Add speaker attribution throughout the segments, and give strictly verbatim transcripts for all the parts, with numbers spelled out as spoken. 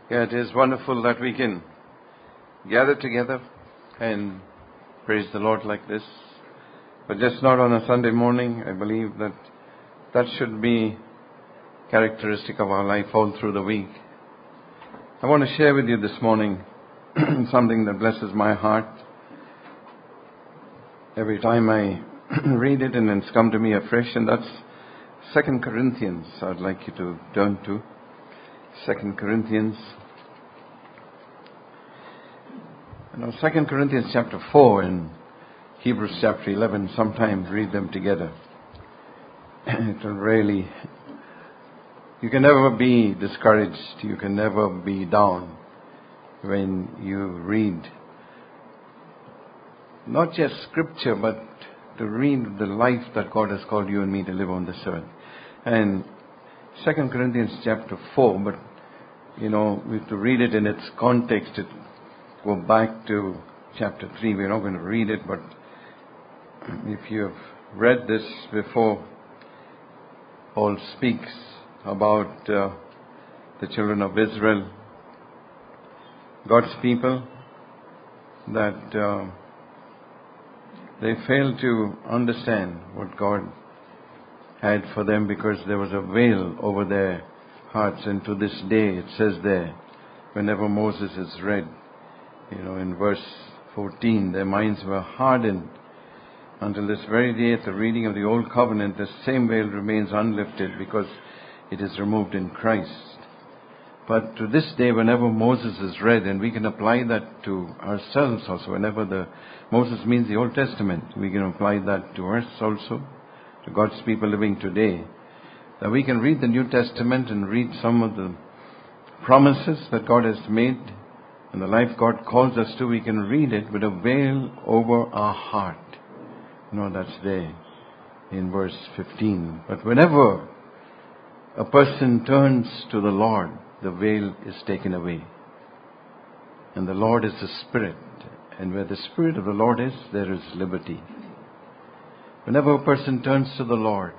Speaker 1: Yeah, it is wonderful that we can gather together and praise the Lord like this. But just not on a Sunday morning. I believe that that should be characteristic of our life all through the week. I want to share with you this morning something that blesses my heart. Every time I read it and it's come to me afresh, and that's Second Corinthians. I'd like you to turn to Second Corinthians. You know, Second Corinthians chapter four and Hebrews chapter eleven, sometimes read them together. It will really, you can never be discouraged, you can never be down when you read not just scripture, but to read the life that God has called you and me to live on this earth. And Second Corinthians chapter four, but you know, we have to read it in its context. It go back to chapter three. We're not going to read it, but if you have read this before, Paul speaks about uh, the children of Israel, God's people, that uh, they failed to understand what God had for them because there was a veil over their hearts. And to this day, it says there, whenever Moses is read, you know, in verse fourteen, their minds were hardened. Until this very day, at the reading of the Old Covenant, the same veil remains unlifted because it is removed in Christ. But to this day, whenever Moses is read, and we can apply that to ourselves also, whenever the Moses means the Old Testament, we can apply that to us also, to God's people living today, that we can read the New Testament and read some of the promises that God has made and the life God calls us to. We can read it with a veil over our heart. You know, that's there in verse fifteen. But whenever a person turns to the Lord, the veil is taken away. And the Lord is the Spirit. And where the Spirit of the Lord is, there is liberty. Whenever a person turns to the Lord,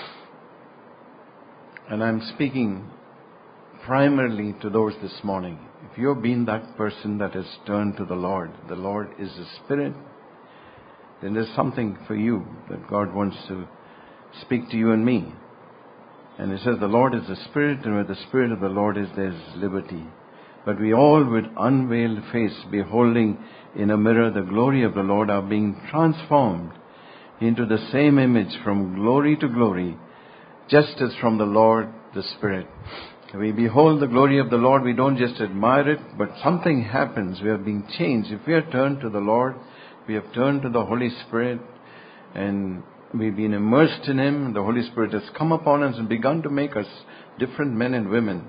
Speaker 1: and I'm speaking primarily to those this morning, if you've been that person that has turned to the Lord, the Lord is the Spirit, then there's something for you that God wants to speak to you and me. And it says the Lord is the Spirit, and where the Spirit of the Lord is, there's liberty. But we all with unveiled face, beholding in a mirror the glory of the Lord, are being transformed into the same image from glory to glory, just as from the Lord the Spirit. We behold the glory of the Lord, we don't just admire it, but something happens. We are being changed. If we are turned to the Lord, we have turned to the Holy Spirit, and we've been immersed in Him. The Holy Spirit has come upon us and begun to make us different men and women.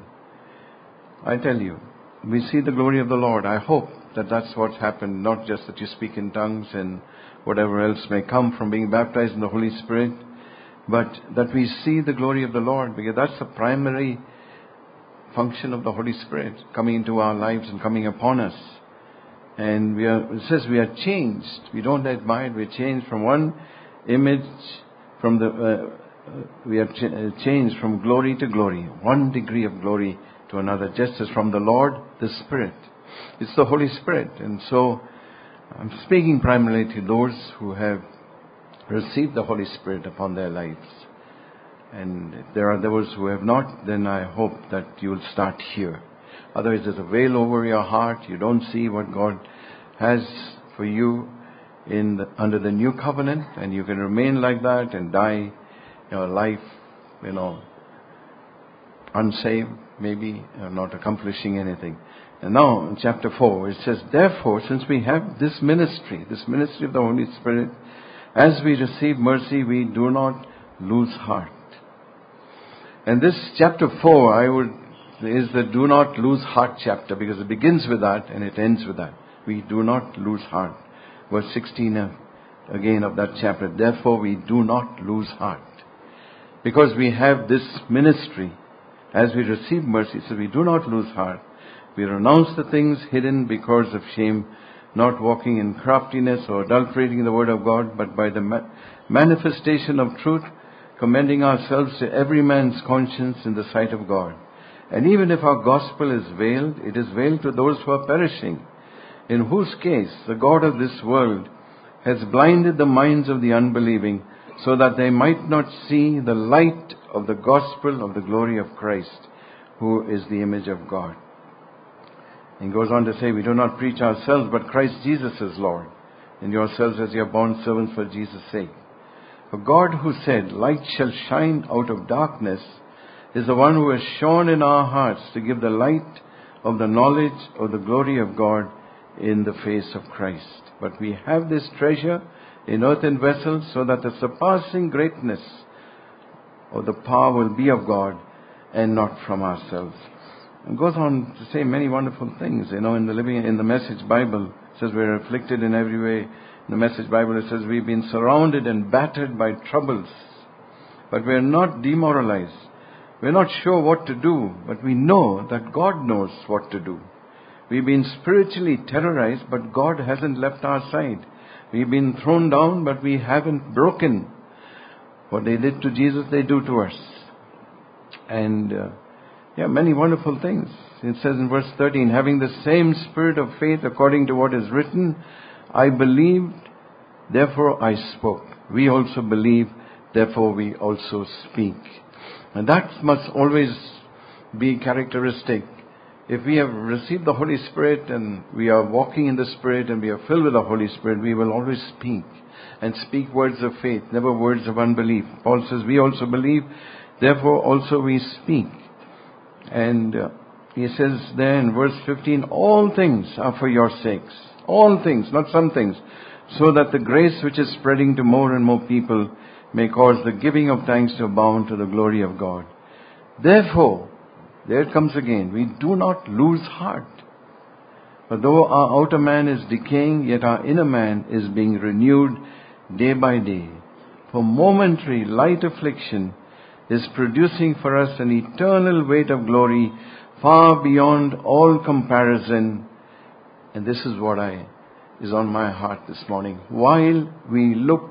Speaker 1: I tell you, we see the glory of the Lord. I hope that that's what's happened, not just that you speak in tongues and whatever else may come from being baptized in the Holy Spirit, but that we see the glory of the Lord, because that's the primary function of the Holy Spirit, coming into our lives and coming upon us. And we are, it says we are changed. We don't admire it. We're changed from one image, from the, uh, we are ch- changed from glory to glory, one degree of glory to another, just as from the Lord, the Spirit. It's the Holy Spirit. And so, I'm speaking primarily to those who have received the Holy Spirit upon their lives. And if there are those who have not, then I hope that you will start here. Otherwise, there's a veil over your heart. You don't see what God has for you in the, under the new covenant, and you can remain like that and die your life, you know, unsaved, maybe, or not accomplishing anything. And now, in chapter four, it says, therefore, since we have this ministry, this ministry of the Holy Spirit, as we receive mercy, we do not lose heart. And this chapter four, I would, is the do not lose heart chapter, because it begins with that and it ends with that. We do not lose heart. Verse sixteen again of that chapter, therefore we do not lose heart. Because we have this ministry, as we receive mercy, so we do not lose heart. We renounce the things hidden because of shame, not walking in craftiness or adulterating the word of God, but by the ma- manifestation of truth, commending ourselves to every man's conscience in the sight of God. And even if our gospel is veiled, it is veiled to those who are perishing, in whose case the God of this world has blinded the minds of the unbelieving, so that they might not see the light of the gospel of the glory of Christ, who is the image of God. And goes on to say, we do not preach ourselves, but Christ Jesus is Lord, and yourselves as your bond servants for Jesus' sake. For God, who said, light shall shine out of darkness, is the one who has shone in our hearts to give the light of the knowledge of the glory of God in the face of Christ. But we have this treasure in earthen vessels, so that the surpassing greatness of the power will be of God and not from ourselves. And goes on to say many wonderful things. You know, in the living, in the Message Bible, it says we're afflicted in every way. In the Message Bible, it says we've been surrounded and battered by troubles, but we're not demoralized. We're not sure what to do, but we know that God knows what to do. We've been spiritually terrorized, but God hasn't left our side. We've been thrown down, but we haven't broken. What they did to Jesus, they do to us. And uh, yeah, many wonderful things. It says in verse thirteen, having the same spirit of faith according to what is written, I believed, therefore I spoke. We also believe, therefore we also speak. And that must always be characteristic. If we have received the Holy Spirit and we are walking in the Spirit and we are filled with the Holy Spirit, we will always speak. And speak words of faith, never words of unbelief. Paul says, we also believe, therefore also we speak. And uh, he says there in verse fifteen, all things are for your sakes. All things, not some things. So that the grace which is spreading to more and more people may cause the giving of thanks to abound to the glory of God. Therefore, there it comes again, we do not lose heart. For though our outer man is decaying, yet our inner man is being renewed day by day. For momentary light affliction is producing for us an eternal weight of glory far beyond all comparison. And this is what I is on my heart this morning. While we look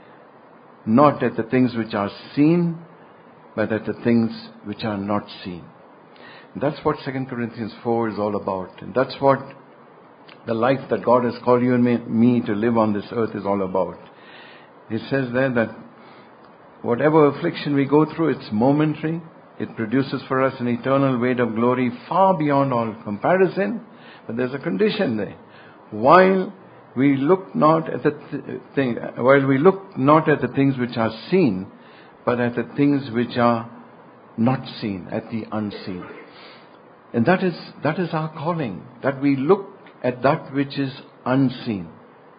Speaker 1: not at the things which are seen, but at the things which are not seen. That's what Second Corinthians four is all about. And that's what the life that God has called you and me, me to live on this earth is all about. It says there that whatever affliction we go through, it's momentary. It produces for us an eternal weight of glory far beyond all comparison. But there's a condition there. While we look not at the th- thing, while we look not at the things which are seen, but at the things which are not seen, at the unseen. And that is that is our calling, that we look at that which is unseen.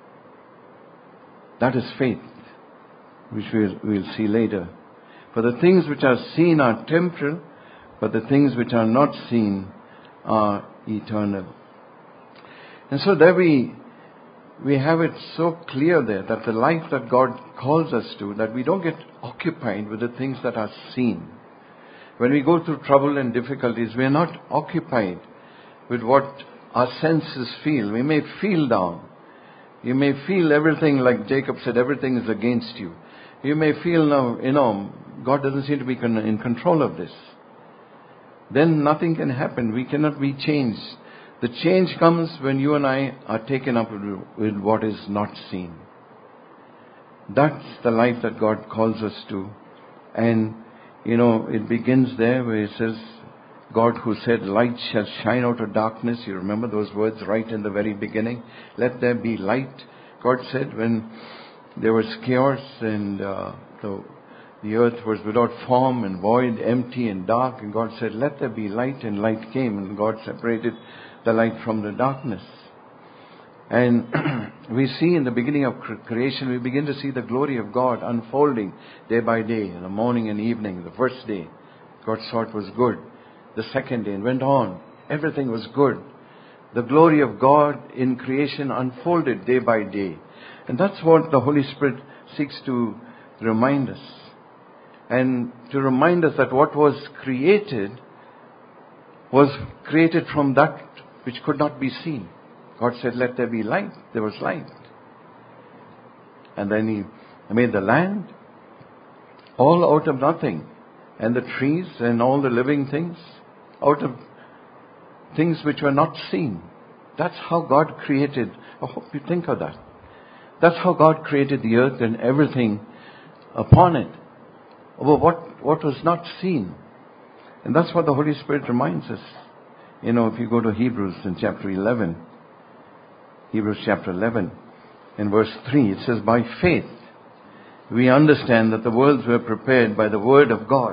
Speaker 1: That is faith, which we'll, we'll see later. For the things which are seen are temporal, but the things which are not seen are eternal. And so there we we have it so clear there that the life that God calls us to, that we don't get occupied with the things that are seen. When we go through trouble and difficulties, we are not occupied with what our senses feel. We may feel down. You may feel everything, like Jacob said, everything is against you. You may feel now, you know, God doesn't seem to be in control of this. Then nothing can happen. We cannot be changed. The change comes when you and I are taken up with what is not seen. That's the life that God calls us to. And, you know, it begins there where it says, God who said, light shall shine out of darkness. You remember those words right in the very beginning. Let there be light. God said when there was chaos and uh, the, the earth was without form and void, empty and dark. And God said, let there be light, and light came. And God separated the light from the darkness. And we see in the beginning of creation, we begin to see the glory of God unfolding day by day, in the morning and evening. The first day, God saw it was good. The second day, and went on. Everything was good. The glory of God in creation unfolded day by day. And that's what the Holy Spirit seeks to remind us. And to remind us that what was created was created from that which could not be seen. God said, let there be light. There was light. And then He made the land all out of nothing. And the trees and all the living things out of things which were not seen. That's how God created. I hope you think of that. That's how God created the earth and everything upon it. Over what, what was not seen. And that's what the Holy Spirit reminds us. You know, if you go to Hebrews in chapter eleven, Hebrews chapter eleven, in verse three, it says, by faith, we understand that the worlds were prepared by the word of God.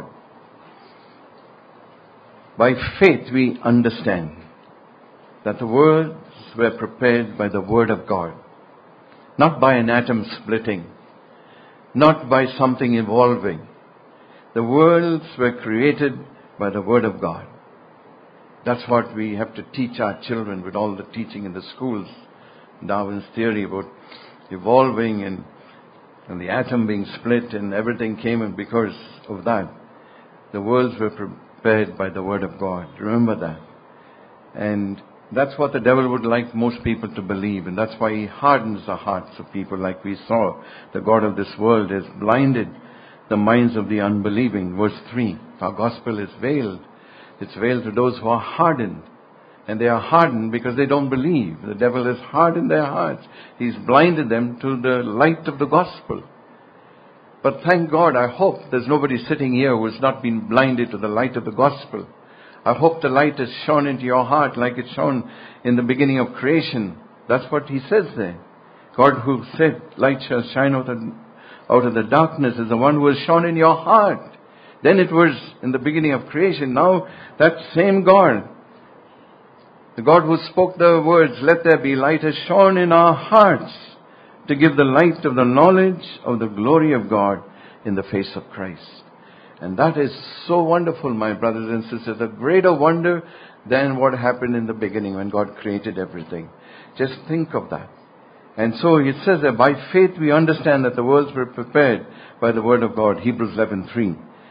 Speaker 1: By faith, we understand that the worlds were prepared by the word of God. Not by an atom splitting. Not by something evolving. The worlds were created by the word of God. That's what we have to teach our children with all the teaching in the schools. Darwin's theory about evolving and, and the atom being split and everything came in because of that. The worlds were prepared by the word of God. Remember that. And that's what the devil would like most people to believe. And that's why he hardens the hearts of people, like we saw. The God of this world has blinded the minds of the unbelieving. Verse three, our gospel is veiled. It's veiled to those who are hardened. And they are hardened because they don't believe. The devil has hardened their hearts. He's blinded them to the light of the gospel. But thank God, I hope there's nobody sitting here who has not been blinded to the light of the gospel. I hope the light is shone into your heart like it's shone in the beginning of creation. That's what he says there. God who said, light shall shine out of, out of the darkness, is the one who has shone in your heart. Then it was in the beginning of creation. Now that same God, the God who spoke the words, let there be light, has shone in our hearts to give the light of the knowledge of the glory of God in the face of Christ. And that is so wonderful, my brothers and sisters. A greater wonder than what happened in the beginning when God created everything. Just think of that. And so it says that by faith we understand that the worlds were prepared by the word of God. Hebrews eleven three.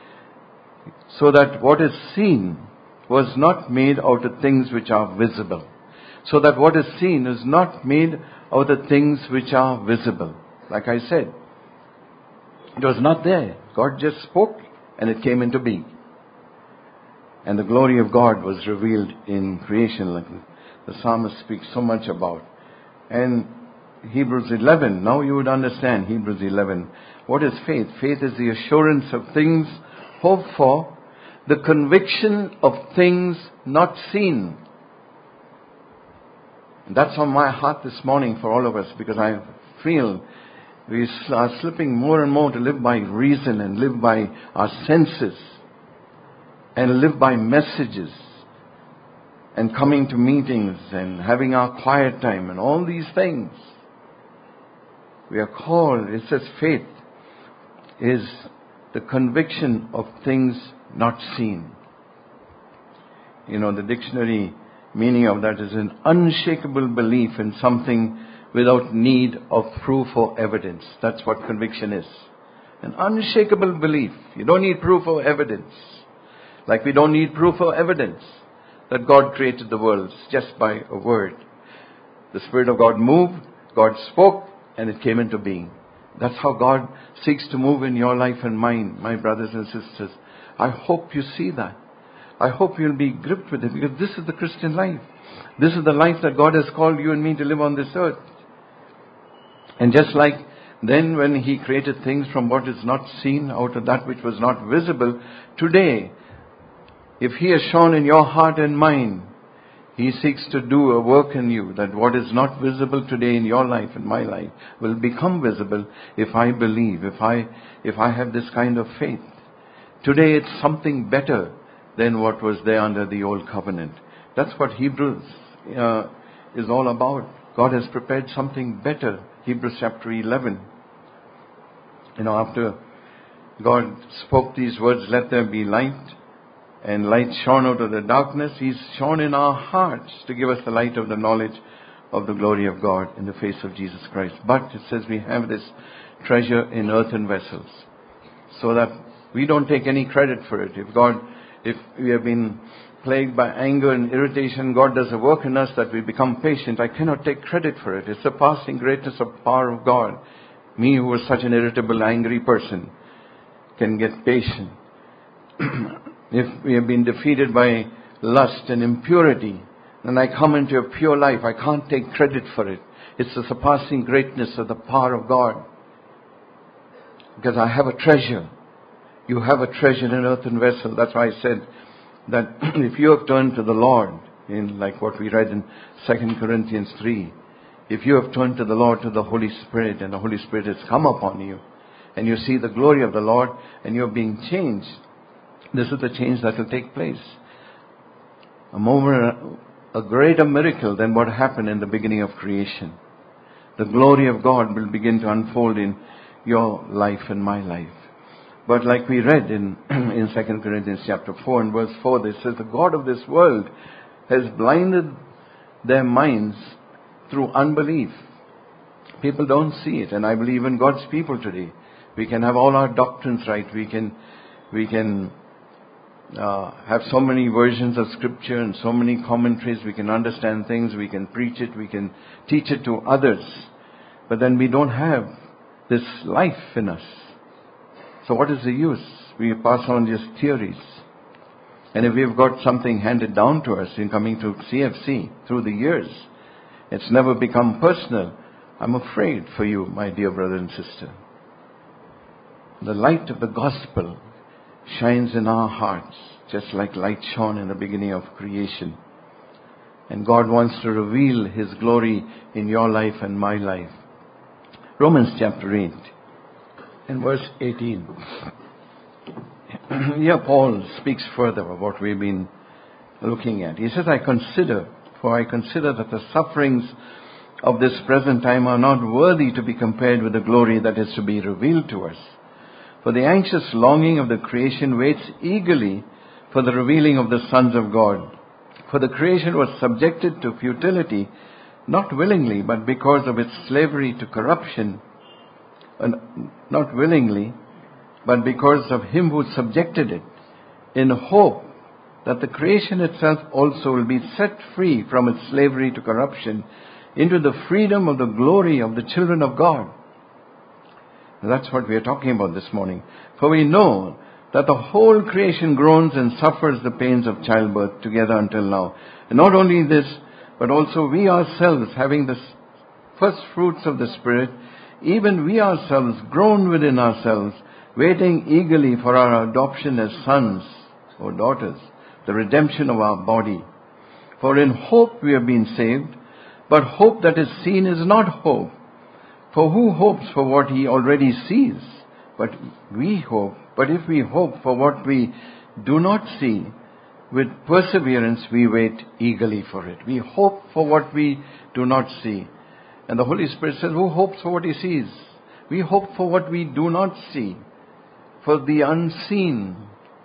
Speaker 1: So that what is seen was not made out of things which are visible. So that what is seen is not made out of things which are visible. Like I said, it was not there. God just spoke and it came into being. And the glory of God was revealed in creation, like the psalmist speaks so much about. And Hebrews eleven, now you would understand Hebrews eleven. What is faith? Faith is the assurance of things hoped for, the conviction of things not seen. And that's on my heart this morning for all of us, because I feel we are slipping more and more to live by reason and live by our senses and live by messages and coming to meetings and having our quiet time and all these things. We are called, it says faith is the conviction of things not seen. You know, the dictionary meaning of that is an unshakable belief in something without need of proof or evidence. That's what conviction is. An unshakable belief. You don't need proof or evidence. Like we don't need proof or evidence that God created the worlds just by a word. The Spirit of God moved, God spoke, and it came into being. That's how God seeks to move in your life and mine, my brothers and sisters. I hope you see that. I hope you'll be gripped with it, because this is the Christian life. This is the life that God has called you and me to live on this earth. And just like then when He created things from what is not seen, out of that which was not visible, today, if He has shone in your heart and mind, He seeks to do a work in you, that what is not visible today in your life and my life will become visible if I believe, if I, if I have this kind of faith. Today it's something better than what was there under the old covenant. That's what Hebrews uh, is all about. God has prepared something better. Hebrews chapter eleven. You know, after God spoke these words, let there be light, and light shone out of the darkness, He's shone in our hearts to give us the light of the knowledge of the glory of God in the face of Jesus Christ. But it says we have this treasure in earthen vessels, so that we don't take any credit for it. If God, if we have been plagued by anger and irritation, God does a work in us that we become patient. I cannot take credit for it. It's the surpassing greatness of power of God. Me, who was such an irritable, angry person, can get patient. If we have been defeated by lust and impurity, and I come into a pure life, I can't take credit for it. It's the surpassing greatness of the power of God. Because I have a treasure. You have a treasure in an earthen vessel. That's why I said that if you have turned to the Lord, in like what we read in Second Corinthians three, if you have turned to the Lord, to the Holy Spirit, and the Holy Spirit has come upon you, and you see the glory of the Lord, and you're being changed, this is the change that will take place. A more, a greater miracle than what happened in the beginning of creation. The glory of God will begin to unfold in your life and my life. But like we read in, in Second Corinthians chapter four and verse four, it says, the God of this world has blinded their minds through unbelief. People don't see it. And I believe in God's people today, we can have all our doctrines right. We can, we can uh, have so many versions of Scripture and so many commentaries. We can understand things. We can preach it. We can teach it to others. But then we don't have this life in us. So what is the use? We pass on just theories. And if we've got something handed down to us in coming to C F C through the years, it's never become personal. I'm afraid for you, my dear brother and sister. The light of the gospel shines in our hearts, just like light shone in the beginning of creation. And God wants to reveal His glory in your life and my life. Romans chapter eight and verse eighteen. Here Paul speaks further of what we've been looking at. He says, I consider, for I consider that the sufferings of this present time are not worthy to be compared with the glory that is to be revealed to us. For the anxious longing of the creation waits eagerly for the revealing of the sons of God. For the creation was subjected to futility, not willingly, but because of its slavery to corruption. And not willingly, but because of Him who subjected it, in hope that the creation itself also will be set free from its slavery to corruption into the freedom of the glory of the children of God. And that's what we are talking about this morning. For we know that the whole creation groans and suffers the pains of childbirth together until now. And not only this, but also we ourselves, having the first fruits of the Spirit, even we ourselves groan within ourselves, waiting eagerly for our adoption as sons or daughters, the redemption of our body. For in hope we have been saved, but hope that is seen is not hope. For who hopes for what he already sees? But we hope, but if we hope for what we do not see, with perseverance we wait eagerly for it. We hope for what we do not see. And the Holy Spirit says, who hopes for what he sees? We hope for what we do not see, for the unseen.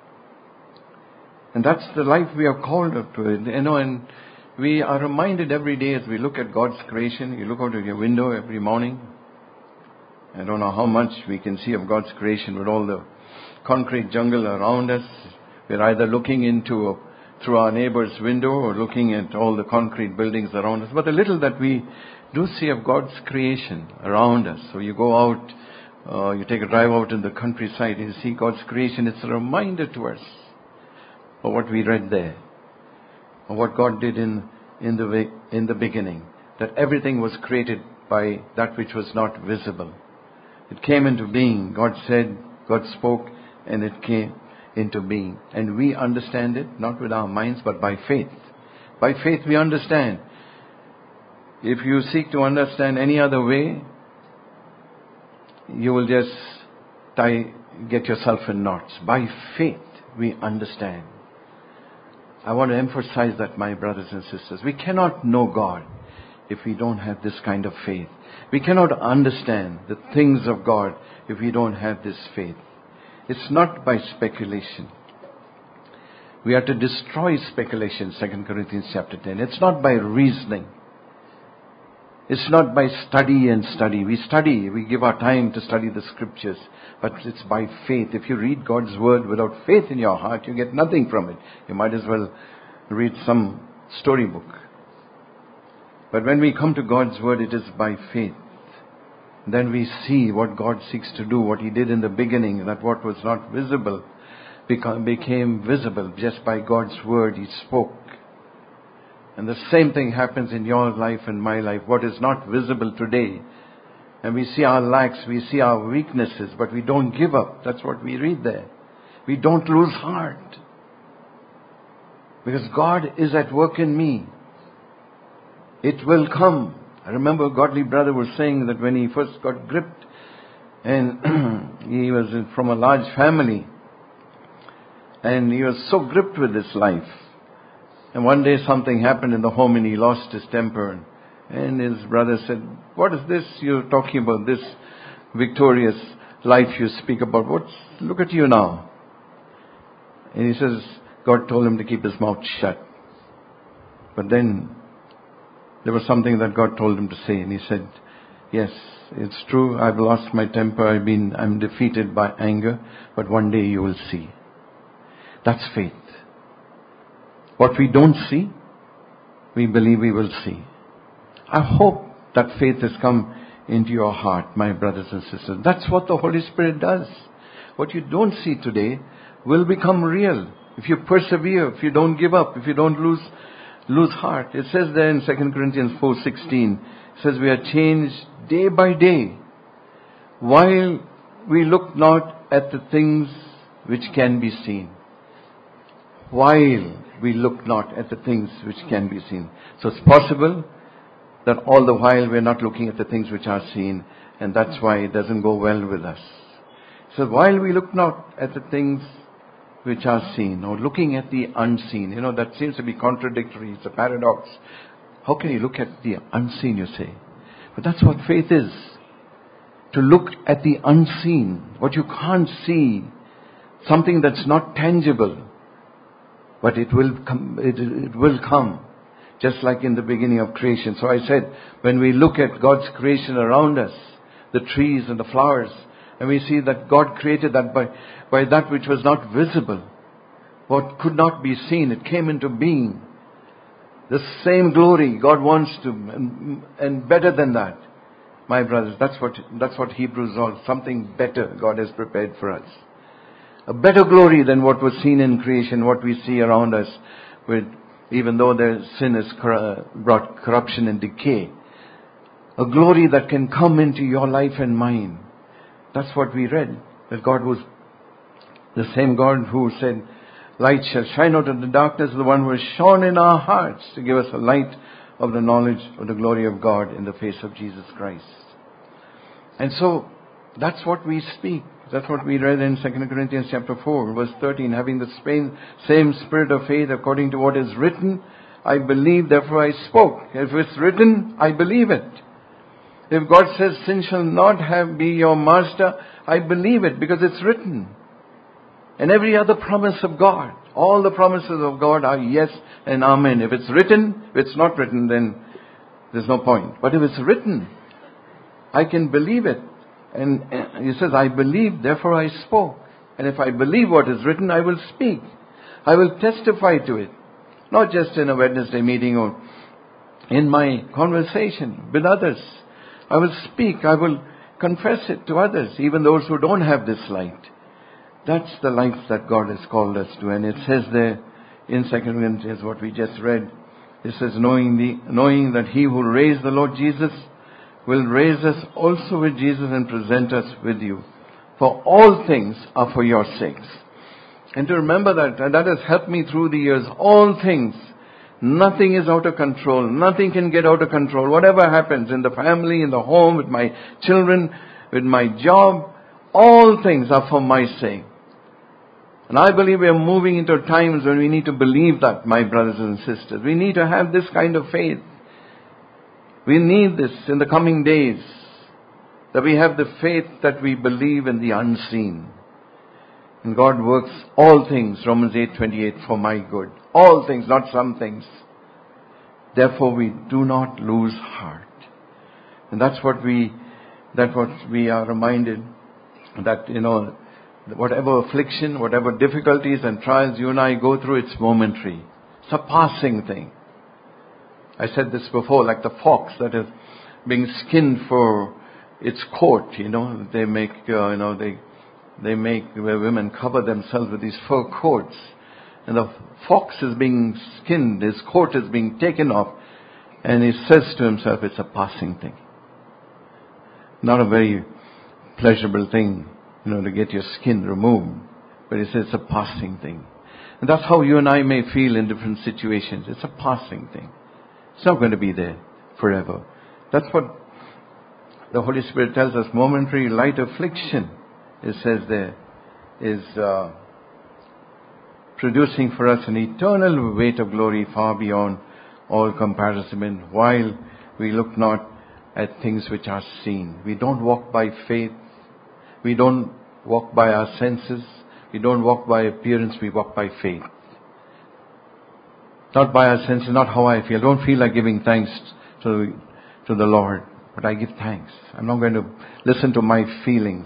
Speaker 1: And that's the life we are called up to. You know, and we are reminded every day as we look at God's creation. You look out of your window every morning. I don't know how much we can see of God's creation with all the concrete jungle around us. We're either looking into through our neighbor's window or looking at all the concrete buildings around us. But the little that we do see of God's creation around us. So you go out, uh, you take a drive out in the countryside, you see God's creation. It's a reminder to us of what we read there, of what God did in in the in the beginning. That everything was created by that which was not visible. It came into being. God said, God spoke, and it came into being. And we understand it, not with our minds, but by faith. By faith we understand. If you seek to understand any other way, you will just tie, get yourself in knots. By faith we understand. I want to emphasize that, my brothers and sisters. We cannot know God if we don't have this kind of faith. We cannot understand the things of God if we don't have this faith. It's not by speculation. We are to destroy speculation, Second Corinthians chapter ten. It's not by reasoning. It's not by study and study. We study, we give our time to study the Scriptures, but it's by faith. If you read God's Word without faith in your heart, you get nothing from it. You might as well read some storybook. But when we come to God's Word, it is by faith. Then we see what God seeks to do, what He did in the beginning, that what was not visible become, became visible just by God's word He spoke. And the same thing happens in your life and my life. What is not visible today, and we see our lacks, we see our weaknesses, but we don't give up. That's what we read there. We don't lose heart. Because God is at work in me. It will come. I remember a godly brother was saying that when he first got gripped, and he was from a large family, and he was so gripped with this life. And one day something happened in the home and he lost his temper. And his brother said, "What is this you're talking about, this victorious life you speak about? What's, look at you now." And he says, God told him to keep his mouth shut. But then there was something that God told him to say. And he said, "Yes, it's true. I've lost my temper. I've been, I'm defeated by anger. But one day you will see." That's faith. What we don't see, we believe we will see. I hope that faith has come into your heart, my brothers and sisters. That's what the Holy Spirit does. What you don't see today will become real. If you persevere, if you don't give up, if you don't lose lose heart. It says there in Second Corinthians four sixteen, it says we are changed day by day, while we look not at the things which can be seen. While we look not at the things which can be seen. So it's possible that all the while we're not looking at the things which are seen, and that's why it doesn't go well with us. So while we look not at the things which are seen, or looking at the unseen, you know, that seems to be contradictory. It's a paradox. How can you look at the unseen, you say? But that's what faith is. To look at the unseen, what you can't see, something that's not tangible, but it will come, it, it will come, just like in the beginning of creation. So I said, when we look at God's creation around us, the trees and the flowers, and we see that God created that by, by that which was not visible, what could not be seen, it came into being. The same glory God wants to, and, and better than that. My brothers, that's what, that's what Hebrews are. Something better God has prepared for us. A better glory than what was seen in creation, what we see around us, with, even though their sin has cor- brought corruption and decay. A glory that can come into your life and mine. That's what we read. That God was the same God who said, "Light shall shine out of the darkness," the one who has shone in our hearts to give us a light of the knowledge of the glory of God in the face of Jesus Christ. And so, that's what we speak. That's what we read in Second Corinthians chapter four, verse thirteen. "Having the same spirit of faith according to what is written, I believe, therefore I spoke." If it's written, I believe it. If God says, "Sin shall not have be your master," I believe it because it's written. And every other promise of God, all the promises of God are yes and amen. If it's written, if it's not written, then there's no point. But if it's written, I can believe it. And he says, "I believe, therefore I spoke." And if I believe what is written, I will speak. I will testify to it. Not just in a Wednesday meeting or in my conversation with others. I will speak. I will confess it to others, even those who don't have this light. That's the life that God has called us to. And it says there in Second Corinthians, what we just read, it says, knowing, the, knowing that He who raised the Lord Jesus will raise us also with Jesus and present us with you. For all things are for your sakes. And to remember that, and that has helped me through the years. All things. Nothing is out of control. Nothing can get out of control. Whatever happens in the family, in the home, with my children, with my job, all things are for my sake. And I believe we are moving into times when we need to believe that, my brothers and sisters. We need to have this kind of faith. We need this in the coming days. That we have the faith that we believe in the unseen. And God works all things, Romans eight twenty-eight, for my good. All things, not some things. Therefore we do not lose heart. And that's what we, that's what we are reminded. That, you know, whatever affliction, whatever difficulties and trials you and I go through, it's momentary. It's a passing thing. I said this before, like the fox that is being skinned for its coat, you know. They make, uh, you know, they they make, where women cover themselves with these fur coats. And the fox is being skinned, his coat is being taken off. And he says to himself, it's a passing thing. Not a very pleasurable thing, you know, to get your skin removed. But he says it's a passing thing. And that's how you and I may feel in different situations. It's a passing thing. It's not going to be there forever. That's what the Holy Spirit tells us. Momentary light affliction, it says there, is uh, producing for us an eternal weight of glory far beyond all comparison, while we look not at things which are seen. We don't walk by faith. We don't walk by our senses. We don't walk by appearance. We walk by faith. Not by our senses, not how I feel. I don't feel like giving thanks to, to the Lord, but I give thanks. I'm not going to listen to my feelings.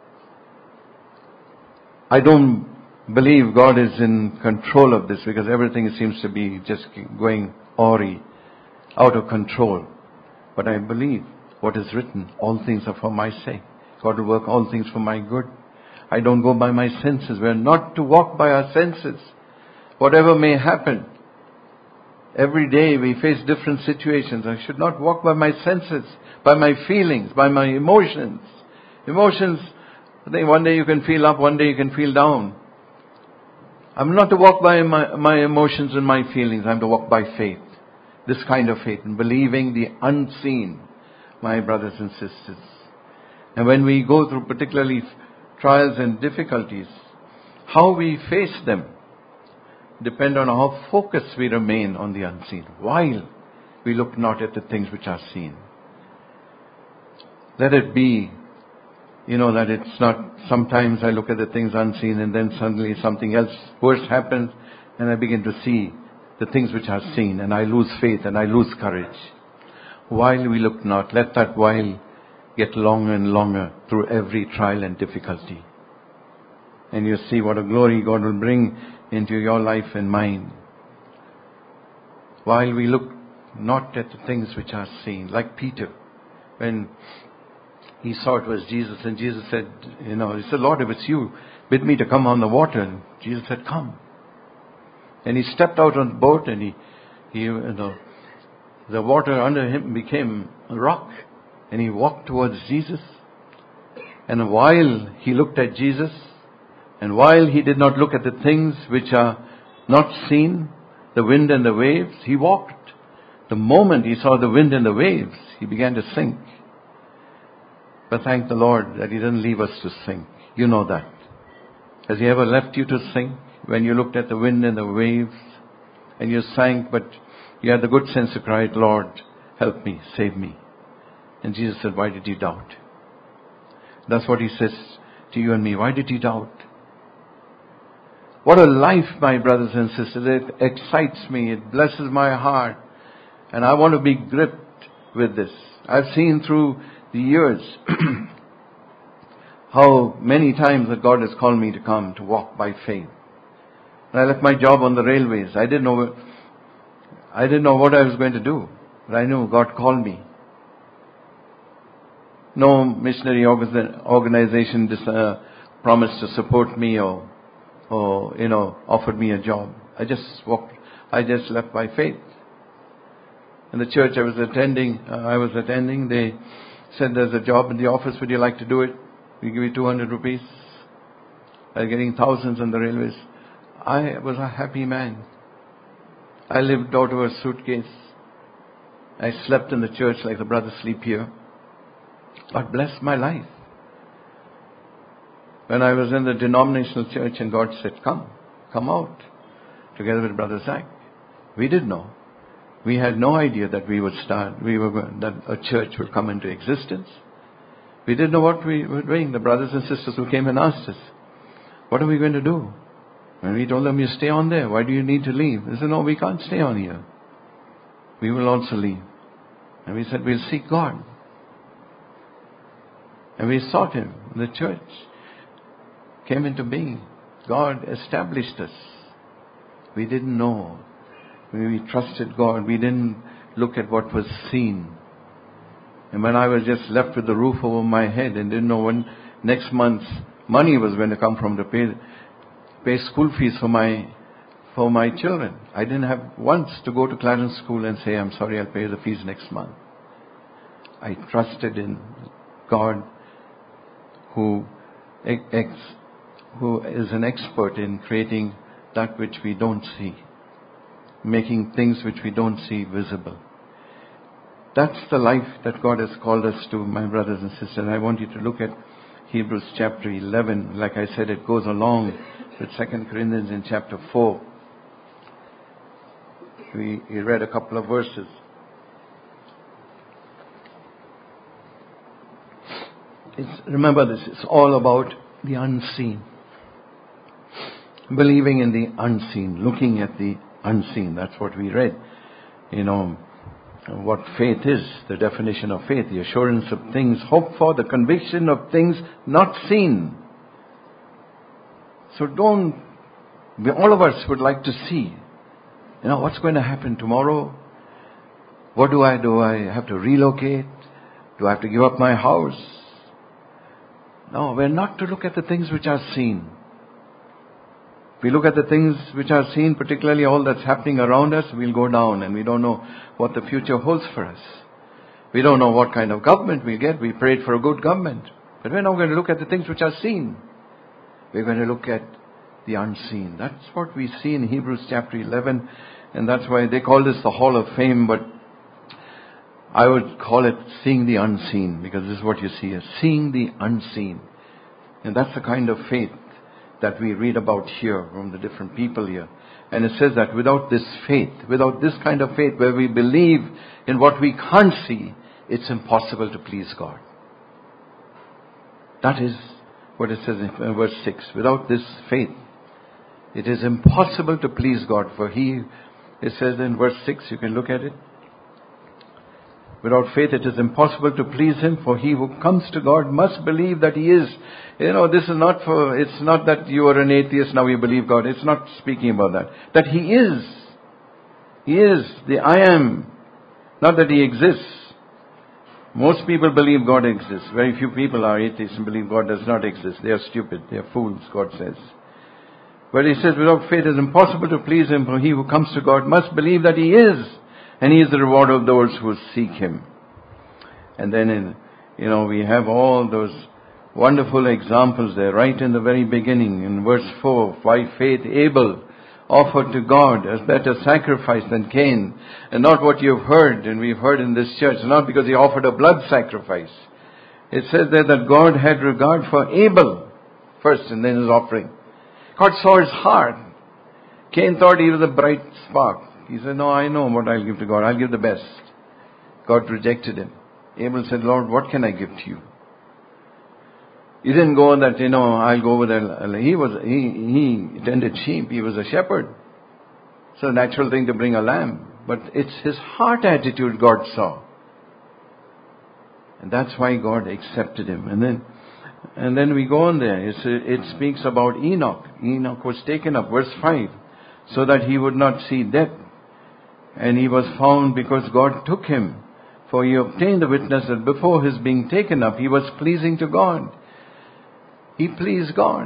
Speaker 1: I don't believe God is in control of this, because everything seems to be just going awry, out of control. But I believe what is written, all things are for my sake. God will work all things for my good. I don't go by my senses. We're not to walk by our senses. Whatever may happen. Every day we face different situations. I should not walk by my senses, by my feelings, by my emotions. Emotions, I think one day you can feel up, one day you can feel down. I'm not to walk by my, my emotions and my feelings. I'm to walk by faith. This kind of faith, and believing the unseen, my brothers and sisters. And when we go through particularly trials and difficulties, how we face them depend on how focused we remain on the unseen, while we look not at the things which are seen. Let it be, you know, that it's not, sometimes I look at the things unseen and then suddenly something else worse happens and I begin to see the things which are seen, and I lose faith and I lose courage. While we look not, let that while get longer and longer through every trial and difficulty. And you see what a glory God will bring into your life and mine. While we look not at the things which are seen, like Peter, when he saw it was Jesus, and Jesus said, you know, he said, Lord, if it's you, bid me to come on the water. And Jesus said, come. And he stepped out on the boat, and he, he you know, the water under him became a rock, and he walked towards Jesus. And while he looked at Jesus, and while he did not look at the things which are not seen, the wind and the waves, he walked. The moment he saw the wind and the waves, he began to sink. But thank the Lord that he didn't leave us to sink. You know that. Has he ever left you to sink? When you looked at the wind and the waves and you sank, but you had the good sense to cry, Lord, help me, save me. And Jesus said, why did you doubt? That's what he says to you and me. Why did you doubt? What a life, my brothers and sisters. It excites me. It blesses my heart. And I want to be gripped with this. I've seen through the years how many times that God has called me to come to walk by faith. And I left my job on the railways. I didn't know, I didn't know what I was going to do, but I knew God called me. No missionary organization uh, promised to support me or, or you know, offered me a job. I just walked. I just left by faith. In the church I was attending, uh, I was attending. They said, "There's a job in the office. Would you like to do it? We give you two hundred rupees." I was getting thousands on the railways. I was a happy man. I lived out of a suitcase. I slept in the church like the brothers sleep here. God blessed my life. When I was in the denominational church and God said, come, come out, together with Brother Zach. We didn't know. We had no idea that we would start, we were going, that a church would come into existence. We didn't know what we were doing. The brothers and sisters who came and asked us, what are we going to do? And we told them, you stay on there. Why do you need to leave? They said, no, we can't stay on here. We will also leave. And we said, we'll seek God. And we sought Him. The church came into being. God established us. We didn't know. We trusted God. We didn't look at what was seen. And when I was just left with the roof over my head and didn't know when next month money was going to come from to pay, pay school fees for my, for my children. I didn't have once to go to Clarence School and say, I'm sorry, I'll pay the fees next month. I trusted in God who, ex, who is an expert in creating that which we don't see, making things which we don't see visible. That's the life that God has called us to, my brothers and sisters. I want you to look at Hebrews chapter eleven. Like I said, it goes along with Second Corinthians in chapter four. We, we read a couple of verses. It's, remember this, it's all about the unseen. Believing in the unseen, looking at the unseen. That's what we read. You know, what faith is, the definition of faith, the assurance of things hoped for, the conviction of things not seen. So don't, we, all of us would like to see, you know, what's going to happen tomorrow? What do I do? I have to relocate? Do I have to give up my house? No, we're not to look at the things which are seen. If we look at the things which are seen, particularly all that's happening around us, we'll go down and we don't know what the future holds for us. We don't know what kind of government we'll get. We prayed for a good government. But we're not going to look at the things which are seen. We're going to look at the unseen. That's what we see in Hebrews chapter eleven. And that's why they call this the Hall of Fame. But I would call it seeing the unseen. Because this is what you see here. Seeing the unseen. And that's the kind of faith that we read about here from the different people here. And it says that without this faith, without this kind of faith where we believe in what we can't see, it's impossible to please God. That is what it says in verse six. Without this faith, it is impossible to please God. For he, it says in verse six, you can look at it. Without faith, it is impossible to please Him, for he who comes to God must believe that He is. You know, this is not for, it's not that you are an atheist, now you believe God. It's not speaking about that. That He is. He is the I am. Not that He exists. Most people believe God exists. Very few people are atheists and believe God does not exist. They are stupid. They are fools, God says. But He says, without faith, it is impossible to please Him, for he who comes to God must believe that He is. And He is the rewarder of those who seek Him. And then, in, you know, we have all those wonderful examples there, right in the very beginning, in verse four. By faith, Abel offered to God a better sacrifice than Cain. And not what you've heard, and we've heard in this church, not because he offered a blood sacrifice. It says there that God had regard for Abel first, and then his offering. God saw his heart. Cain thought he was a bright spark. He said, no, I know what I'll give to God. I'll give the best. God rejected him. Abel said, Lord, what can I give to you? He didn't go that, you know, I'll go with a, he was, he, he tended sheep. He was a shepherd. So a natural thing to bring a lamb. But it's his heart attitude God saw. And that's why God accepted him. And then, and then we go on there. It's, it speaks about Enoch. Enoch was taken up, verse five, so that he would not see death. And he was found because God took him. For he obtained the witness that before his being taken up, he was pleasing to God. He pleased God.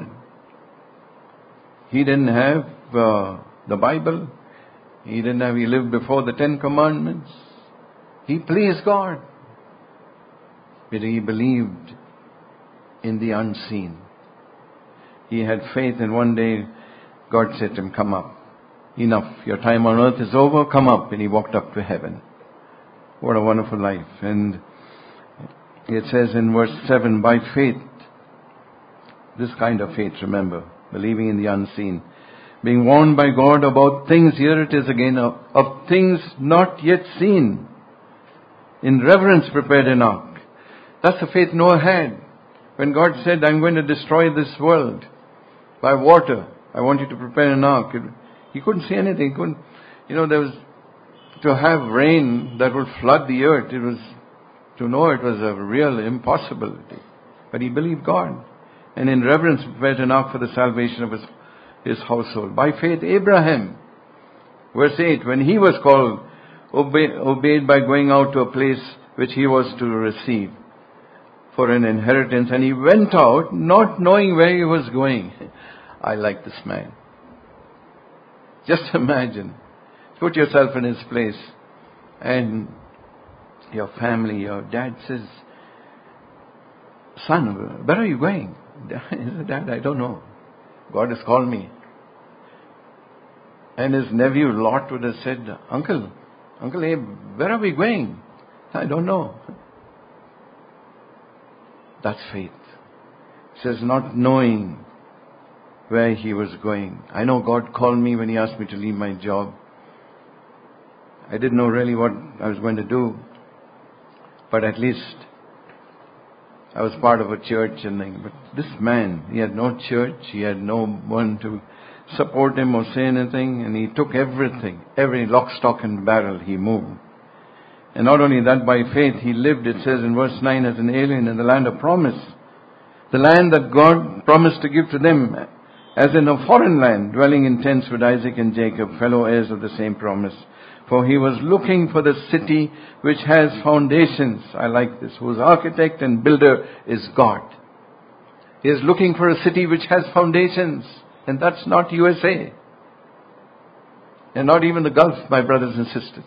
Speaker 1: He didn't have uh, the Bible. He didn't have, he lived before the Ten Commandments. He pleased God. But he believed in the unseen. He had faith, and one day God said to him, come up. Enough. Your time on earth is over. Come up. And he walked up to heaven. What a wonderful life. And it says in verse seven, by faith, this kind of faith, remember, believing in the unseen, being warned by God about things, here it is again, of, of things not yet seen, in reverence prepared an ark. That's the faith Noah had. When God said, I'm going to destroy this world by water, I want you to prepare an ark. It, he couldn't see anything. He couldn't, you know, there was, to have rain that would flood the earth, it was, to know it was a real impossibility. But he believed God. And in reverence prepared an ark for the salvation of his, his household. By faith, Abraham, verse eight, when he was called, obey, obeyed by going out to a place which he was to receive. for an inheritance, and he went out not knowing where he was going. I like this man. Just imagine. Put yourself in his place. And your family, your dad says, son, where are you going? Dad, I don't know. God has called me. And his nephew Lot would have said, Uncle, Uncle Abe, where are we going? I don't know. That's faith. It says not knowing where he was going. I know God called me when he asked me to leave my job. I didn't know really what I was going to do. But at least I was part of a church and thing. But this man, he had no church. He had no one to support him or say anything. And he took everything. Every lock, stock and barrel he moved. And not only that, by faith he lived, it says in verse nine, as an alien in the land of promise. The land that God promised to give to them, as in a foreign land, dwelling in tents with Isaac and Jacob, fellow heirs of the same promise. For he was looking for the city which has foundations. I like this. Whose architect and builder is God. He is looking for a city which has foundations. And that's not U S A. And not even the Gulf, my brothers and sisters.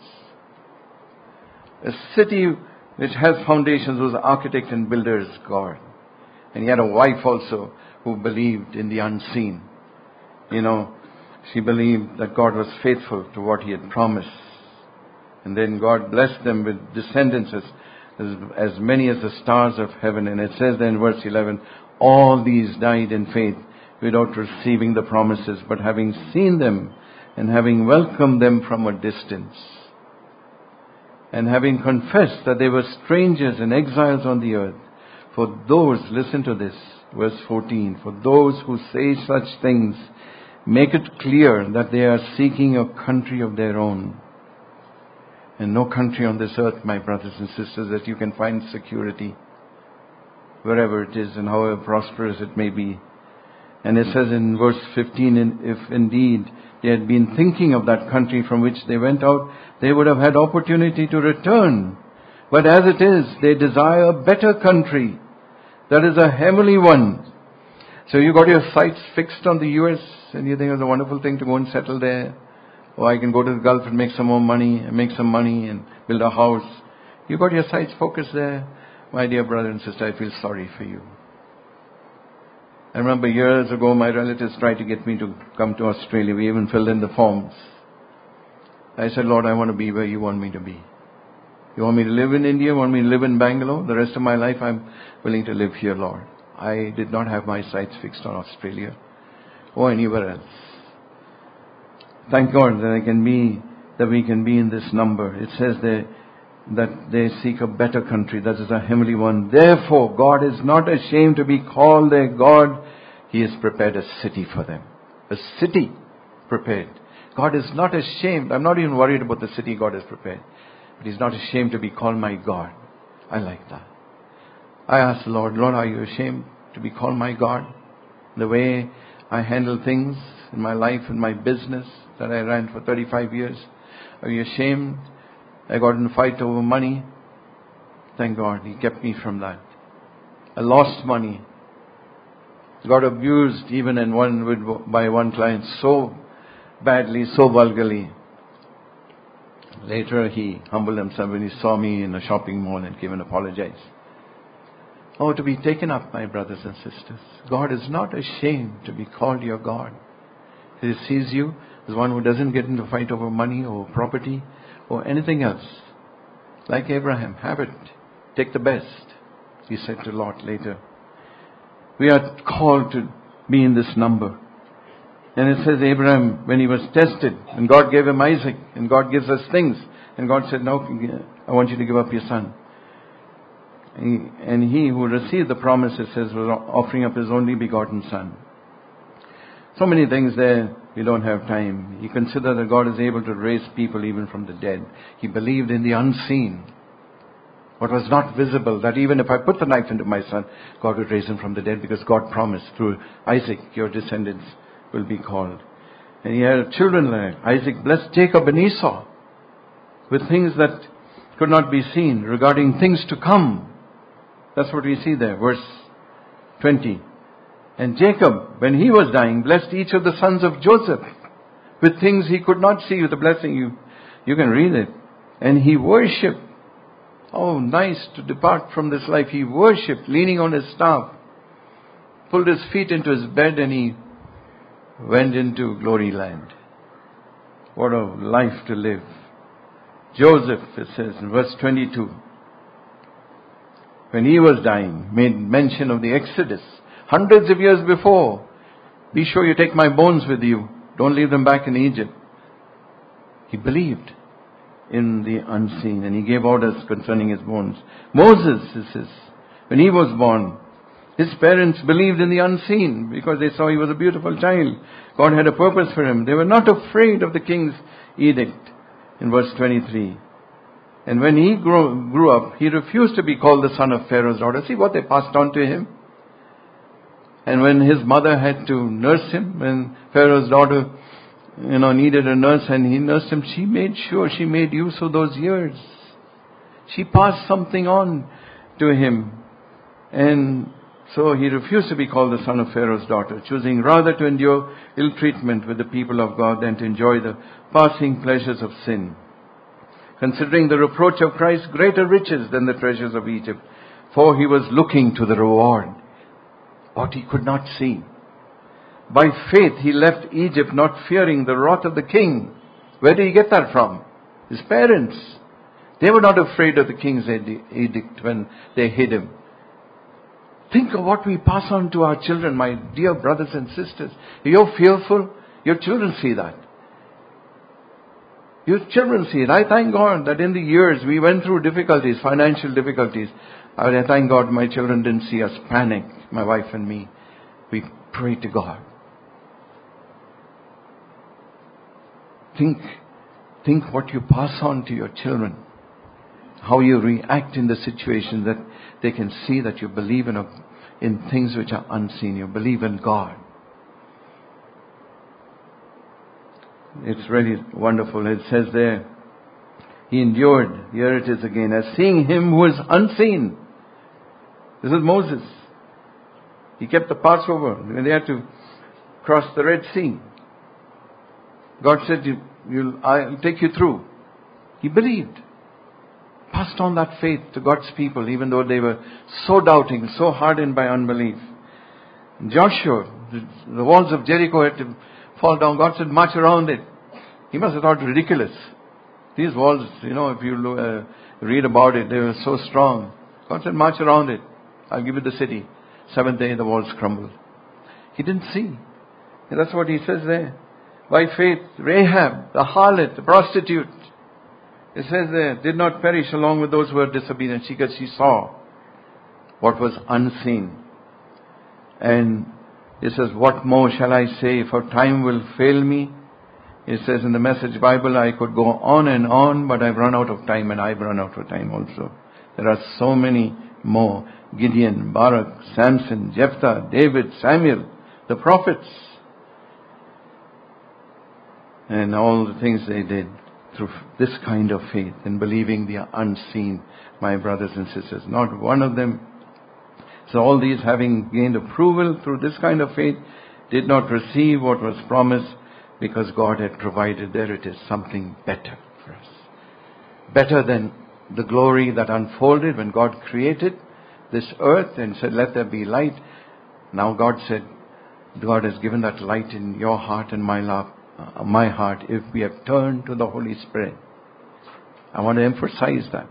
Speaker 1: A city which has foundations, whose architect and builder is God. And he had a wife also who believed in the unseen. You know, she believed that God was faithful to what he had promised. And then God blessed them with descendants as, as, as many as the stars of heaven. And it says there in verse eleven, all these died in faith without receiving the promises, but having seen them and having welcomed them from a distance. And having confessed that they were strangers and exiles on the earth. For those, listen to this, verse fourteen, for those who say such things, make it clear that they are seeking a country of their own. And no country on this earth, my brothers and sisters, that you can find security, wherever it is and however prosperous it may be. And it says in verse fifteen, if indeed they had been thinking of that country from which they went out, they would have had opportunity to return. But as it is, they desire a better country, that is a heavenly one. So you got your sights fixed on the U S and you think it's a wonderful thing to go and settle there. Or I can go to the Gulf and make some more money, and make some money and build a house. You got your sights focused there. My dear brother and sister, I feel sorry for you. I remember years ago, my relatives tried to get me to come to Australia. We even filled in the forms. I said, Lord, I want to be where you want me to be. You want me to live in India? You want me to live in Bangalore? The rest of my life, I'm willing to live here, Lord. I did not have my sights fixed on Australia or anywhere else. Thank God that I can be, that we can be in this number. It says there that they seek a better country, that is a heavenly one. Therefore, God is not ashamed to be called their God. He has prepared a city for them. A city prepared. God is not ashamed. I'm not even worried about the city God has prepared. But He's not ashamed to be called my God. I like that. I asked the Lord, Lord, are you ashamed to be called my God? The way I handle things in my life, in my business that I ran for thirty-five years. Are you ashamed? I got in a fight over money. Thank God, He kept me from that. I lost money. Got abused even in one with, by one client so badly, so vulgarly. Later he humbled himself when he saw me in a shopping mall and came and apologized. Oh, to be taken up, my brothers and sisters. God is not ashamed to be called your God. He sees you as one who doesn't get into a fight over money or property or anything else. Like Abraham, have it. Take the best, he said to Lot later. We are called to be in this number. And it says Abraham, when he was tested, and God gave him Isaac, and God gives us things, and God said, no, I want you to give up your son. And he who received the promise, it says, was offering up his only begotten son. So many things there, we don't have time. He considered that God is able to raise people even from the dead. He believed in the unseen, what was not visible, that even if I put the knife into my son, God would raise him from the dead, because God promised through Isaac, your descendants will be called. And he had children there. Isaac blessed Jacob and Esau with things that could not be seen, regarding things to come. That's what we see there, verse twenty. And Jacob, when he was dying, blessed each of the sons of Joseph with things he could not see, with a blessing. You, you can read it. And he worshipped. Oh, nice to depart from this life. He worshipped, leaning on his staff, pulled his feet into his bed, and he went into glory land. What a life to live. Joseph, it says in verse twenty-two, when he was dying, made mention of the Exodus. Hundreds of years before, be sure you take my bones with you. Don't leave them back in Egypt. He believed in the unseen, and he gave orders concerning his bones. Moses, it says, when he was born, his parents believed in the unseen because they saw he was a beautiful child. God had a purpose for him. They were not afraid of the king's edict. In verse twenty-three. And when he grew, grew up, he refused to be called the son of Pharaoh's daughter. See what they passed on to him. And when his mother had to nurse him, when Pharaoh's daughter, you know, needed a nurse and he nursed him, she made sure she made use of those years. She passed something on to him. And so he refused to be called the son of Pharaoh's daughter, choosing rather to endure ill treatment with the people of God than to enjoy the passing pleasures of sin. Considering the reproach of Christ greater riches than the treasures of Egypt, for he was looking to the reward, what he could not see. By faith he left Egypt, not fearing the wrath of the king. Where did he get that from? His parents. They were not afraid of the king's edict when they hid him. Think of what we pass on to our children, my dear brothers and sisters. If you're fearful, your children see that. Your children see it. I thank God that in the years we went through difficulties, financial difficulties. I thank God my children didn't see us panic, my wife and me. We prayed to God. Think, think what you pass on to your children. How you react in the situation, that they can see that you believe in, a, in things which are unseen. You believe in God. It's really wonderful. It says there, he endured, here it is again, as seeing him who is unseen. This is Moses. He kept the Passover when they had to cross the Red Sea. God said, you, you'll, I'll take you through. He believed. Passed on that faith to God's people, even though they were so doubting, so hardened by unbelief. Joshua, the, the walls of Jericho had to fall down. God said, march around it. He must have thought ridiculous. These walls, you know, if you uh, read about it, they were so strong. God said, march around it. I'll give you the city. Seventh day, the walls crumbled. He didn't see. And that's what he says there. By faith, Rahab, the harlot, the prostitute, it says there, did not perish along with those who were disobedient, because she saw what was unseen. And it says, what more shall I say, for time will fail me? It says in the Message Bible, I could go on and on, but I've run out of time, and I've run out of time also. There are so many more. Gideon, Barak, Samson, Jephthah, David, Samuel, the prophets, and all the things they did through this kind of faith and believing the unseen, my brothers and sisters. Not one of them. So all these, having gained approval through this kind of faith, did not receive what was promised, because God had provided. There it is, something better for us. Better than the glory that unfolded when God created this earth and said, let there be light. Now God said, God has given that light in your heart and my love, uh, my heart, if we have turned to the Holy Spirit. I want to emphasize that.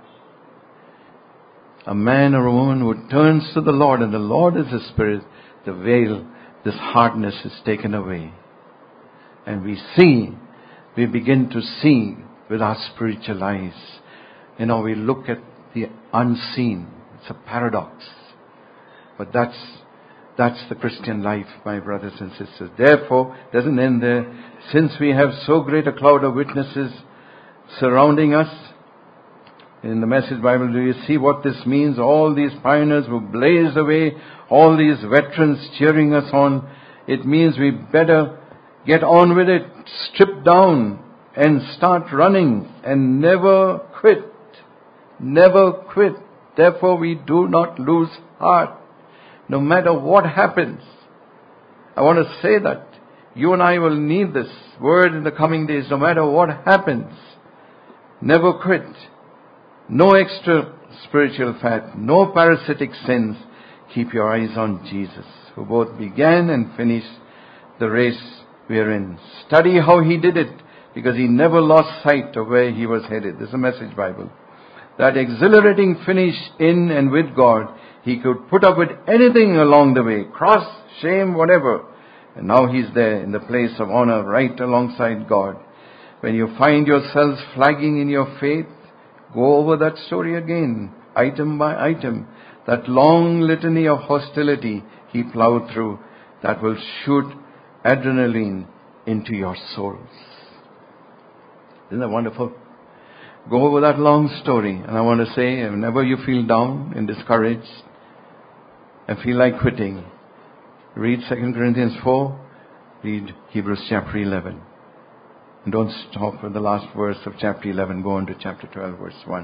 Speaker 1: A man or a woman who turns to the Lord, and the Lord is the Spirit, the veil, this hardness is taken away. And we see, we begin to see with our spiritual eyes. You know, we look at the unseen. It's a paradox. But that's that's the Christian life, my brothers and sisters. Therefore, it doesn't end there. Since we have so great a cloud of witnesses surrounding us, in the Message Bible, do you see what this means? All these pioneers who blazed away, all these veterans cheering us on. It means we better get on with it, strip down and start running and never quit. Never quit. Therefore we do not lose heart, no matter what happens. I want to say that you and I will need this word in the coming days, no matter what happens. Never quit. No extra spiritual fat, no parasitic sins. Keep your eyes on Jesus, who both began and finished the race we are in. Study how he did it, because he never lost sight of where he was headed. This is a Message Bible. That exhilarating finish in and with God, he could put up with anything along the way, cross, shame, whatever. And now he's there in the place of honor, right alongside God. When you find yourselves flagging in your faith, go over that story again, item by item. That long litany of hostility he plowed through, that will shoot adrenaline into your souls. Isn't that wonderful? Go over that long story. And I want to say, whenever you feel down and discouraged and feel like quitting, read Second Corinthians four, read Hebrews chapter eleven. And don't stop with the last verse of chapter eleven. Go on to chapter twelve, verse one.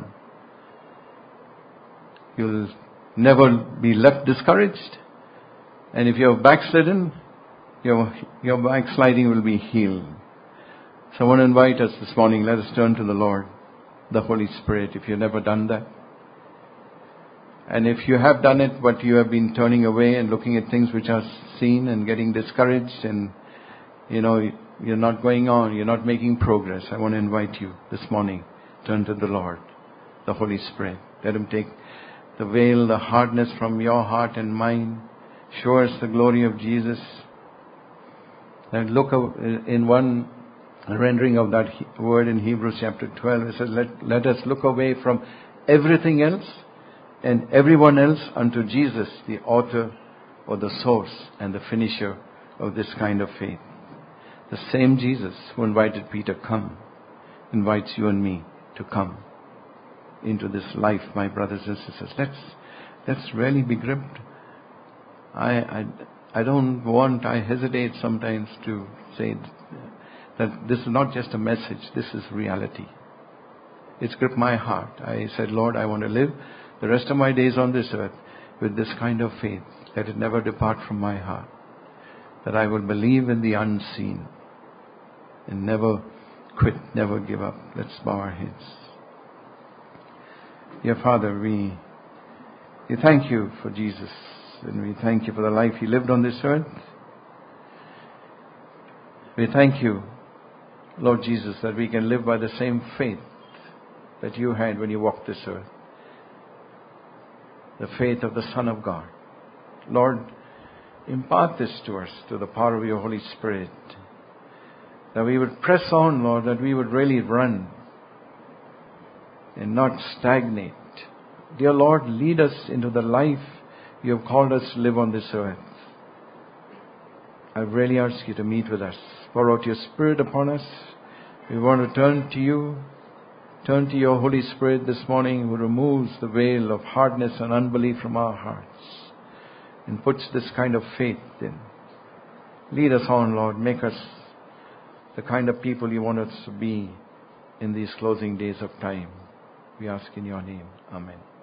Speaker 1: You'll never be left discouraged. And if you're backslidden, your, your backsliding will be healed. So I want to invite us this morning, let us turn to the Lord, the Holy Spirit, if you've never done that. And if you have done it, but you have been turning away and looking at things which are seen and getting discouraged and, you know, you're not going on, you're not making progress, I want to invite you this morning, turn to the Lord, the Holy Spirit. Let him take the veil, the hardness from your heart and mind. Show us the glory of Jesus. And look in one rendering of that word in Hebrews chapter twelve, it says, let, let us look away from everything else and everyone else unto Jesus, the author or the source and the finisher of this kind of faith. The same Jesus who invited Peter, come, invites you and me to come into this life, my brothers and sisters. Let's, let's really be gripped. I, I, I don't want, I hesitate sometimes to say that this is not just a message, this is reality. It's gripped my heart. I said, Lord, I want to live the rest of my days on this earth with this kind of faith. Let it never depart from my heart. That I will believe in the unseen and never quit, never give up. Let's bow our heads. Dear Father, we, we thank you for Jesus, and we thank you for the life he lived on this earth. We thank you, Lord Jesus, that we can live by the same faith that you had when you walked this earth. The faith of the Son of God. Lord, impart this to us through the power of your Holy Spirit. That we would press on, Lord, that we would really run and not stagnate. Dear Lord, lead us into the life you have called us to live on this earth. I really ask you to meet with us. Pour out your Spirit upon us. We want to turn to you. Turn to your Holy Spirit this morning, who removes the veil of hardness and unbelief from our hearts and puts this kind of faith in. Lead us on, Lord. Make us the kind of people you want us to be in these closing days of time. We ask in your name. Amen.